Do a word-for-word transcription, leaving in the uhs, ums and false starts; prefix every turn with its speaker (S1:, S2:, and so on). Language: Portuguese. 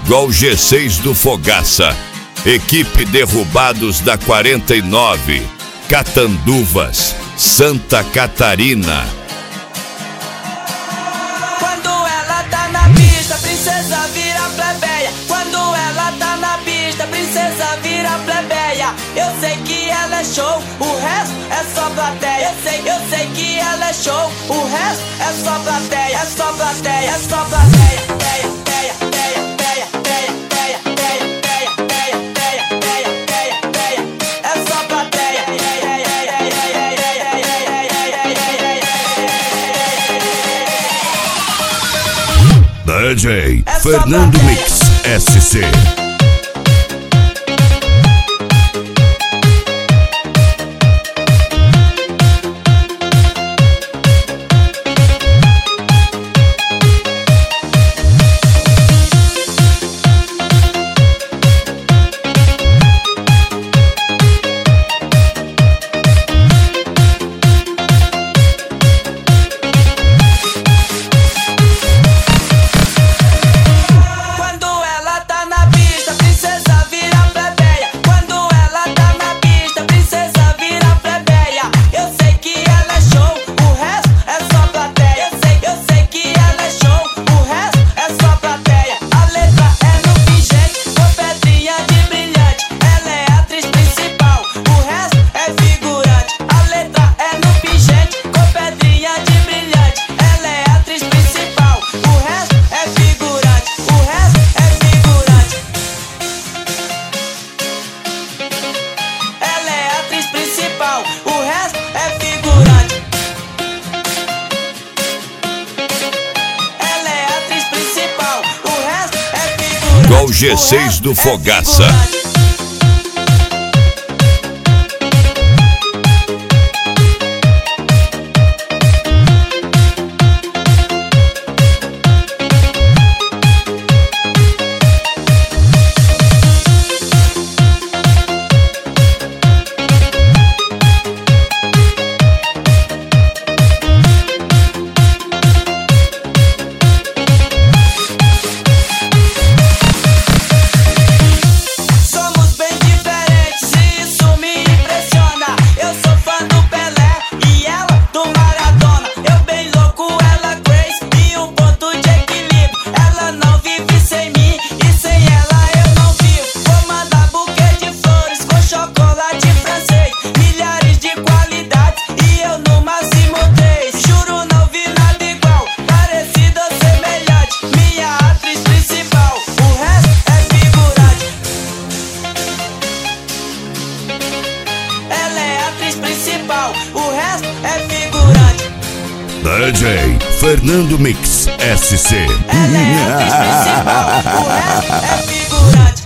S1: igual o G seis do Fogaça. Equipe Derrubados da quarenta e nove, Catanduvas, Santa Catarina.
S2: Quando ela tá na pista, princesa vira plebeia. Quando ela tá na pista, princesa vira plebeia. Eu sei que ela é show, o resto é só plateia. Eu sei, eu sei que ela é show, o resto é só plateia. É só plateia, é só plateia. Teia, teia, teia, teia, teia, teia, teia, teia, teia, teia, teia, teia, teia. É só plateia.
S1: D J Fernando Mix S C. Igual o G seis do Fogaça.
S2: O resto é figurante.
S1: D J Fernando Mix S C.
S2: Ela é a atriz principal, o resto é figurante.